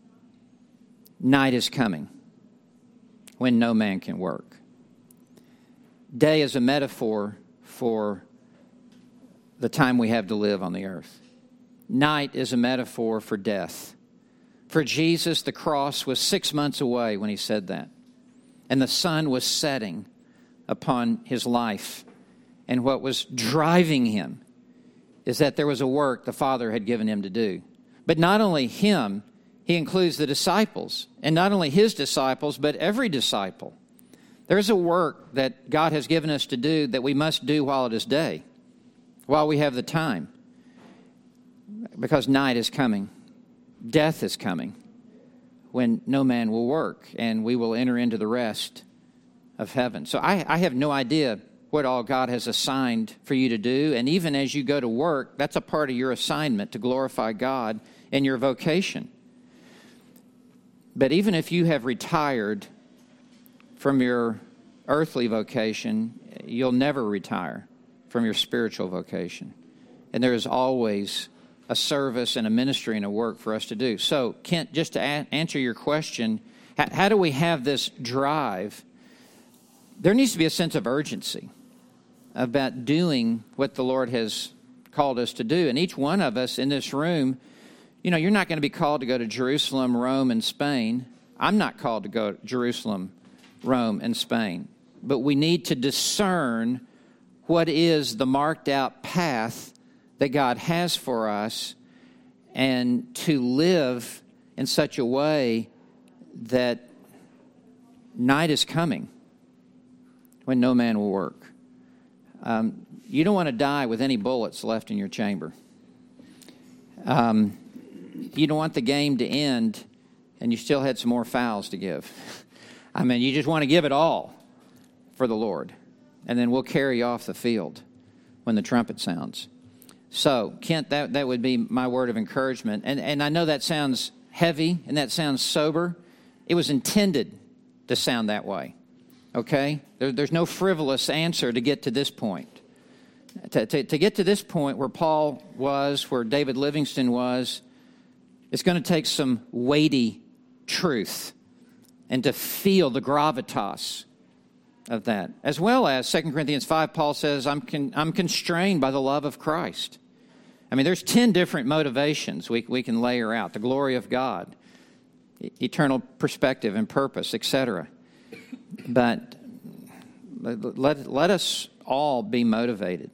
Night is coming when no man can work. Day is a metaphor for the time we have to live on the earth. Night is a metaphor for death. For Jesus, the cross was six months away when he said that. And the sun was setting upon his life. And what was driving him is that there was a work the Father had given him to do. But not only him, he includes the disciples. And not only his disciples, but every disciple. There's a work that God has given us to do that we must do while it is day, while we have the time. Because night is coming. Death is coming when no man will work, and we will enter into the rest of heaven. So I, I have no idea what all God has assigned for you to do. And even as you go to work, that's a part of your assignment to glorify God in your vocation. But even if you have retired from your earthly vocation, you'll never retire from your spiritual vocation. And there is always a service and a ministry and a work for us to do. So, Kent, just to a- answer your question, how, how do we have this drive? There needs to be a sense of urgency about doing what the Lord has called us to do. And each one of us in this room, you know, you're not going to be called to go to Jerusalem, Rome, and Spain. I'm not called to go to Jerusalem, Rome, and Spain. But we need to discern what is the marked out path that God has for us, and to live in such a way that night is coming when no man will work. Um, you don't want to die with any bullets left in your chamber. Um, you don't want the game to end and you still had some more fouls to give. I mean, you just want to give it all for the Lord. And then we'll carry you off the field when the trumpet sounds. So, Kent, that, that would be my word of encouragement. And, and I know that sounds heavy and that sounds sober. It was intended to sound that way, okay? There, there's no frivolous answer to get to this point. To, to, to get to this point where Paul was, where David Livingstone was, it's going to take some weighty truth and to feel the gravitas of that. As well as Second Corinthians five, Paul says, I'm, con, I'm constrained by the love of Christ. I mean, there's ten different motivations we, we can layer out. The glory of God, eternal perspective and purpose, et cetera. But let, let us all be motivated.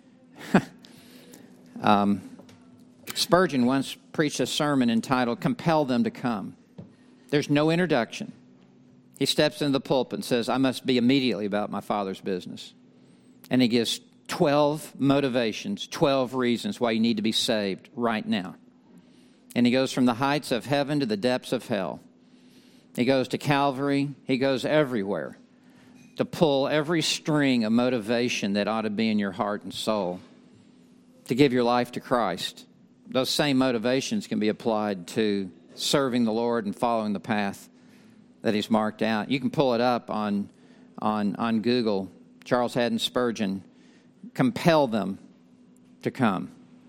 um, Spurgeon once preached a sermon entitled, Compel Them to Come. There's no introduction. He steps into the pulpit and says, I must be immediately about my Father's business. And he gives twelve motivations, twelve reasons why you need to be saved right now. And he goes from the heights of heaven to the depths of hell. He goes to Calvary. He goes everywhere to pull every string of motivation that ought to be in your heart and soul to give your life to Christ. Those same motivations can be applied to serving the Lord and following the path that He's marked out. You can pull it up on, on, on Google. Charles Haddon Spurgeon, compel them to come.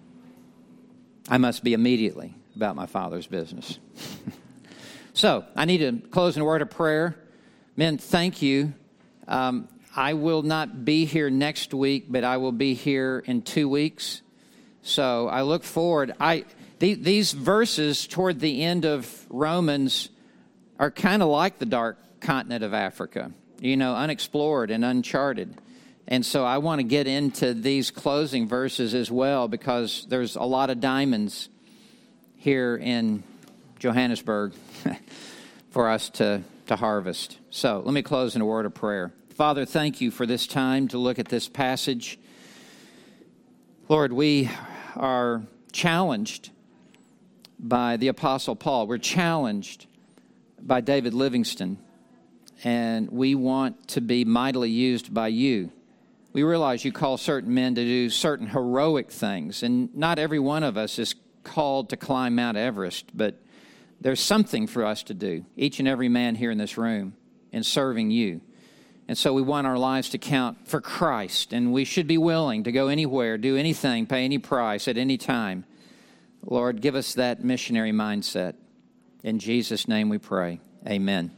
I must be immediately about my Father's business. So, I need to close in a word of prayer. Men, thank you. Um, I will not be here next week, but I will be here in two weeks. So, I look forward. I th- These verses toward the end of Romans are kind of like the dark continent of Africa, you know, unexplored and uncharted. And so I want to get into these closing verses as well, because there's a lot of diamonds here in Johannesburg for us to, to harvest. So let me close in a word of prayer. Father, thank you for this time to look at this passage. Lord, we are challenged by the Apostle Paul. We're challenged by David Livingstone, and we want to be mightily used by you. We realize you call certain men to do certain heroic things, and not every one of us is called to climb Mount Everest, but there's something for us to do, each and every man here in this room, in serving you. And so we want our lives to count for Christ, and we should be willing to go anywhere, do anything, pay any price at any time. Lord, give us that missionary mindset. In Jesus' name we pray. Amen.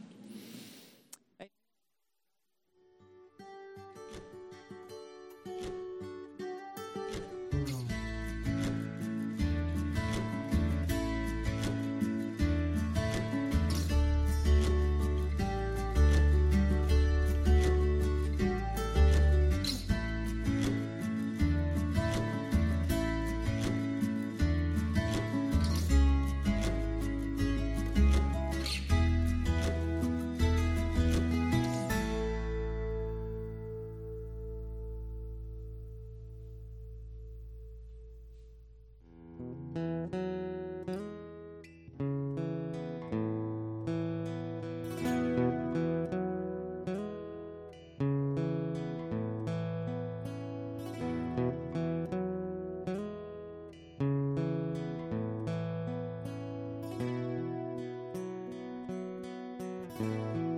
Thank you.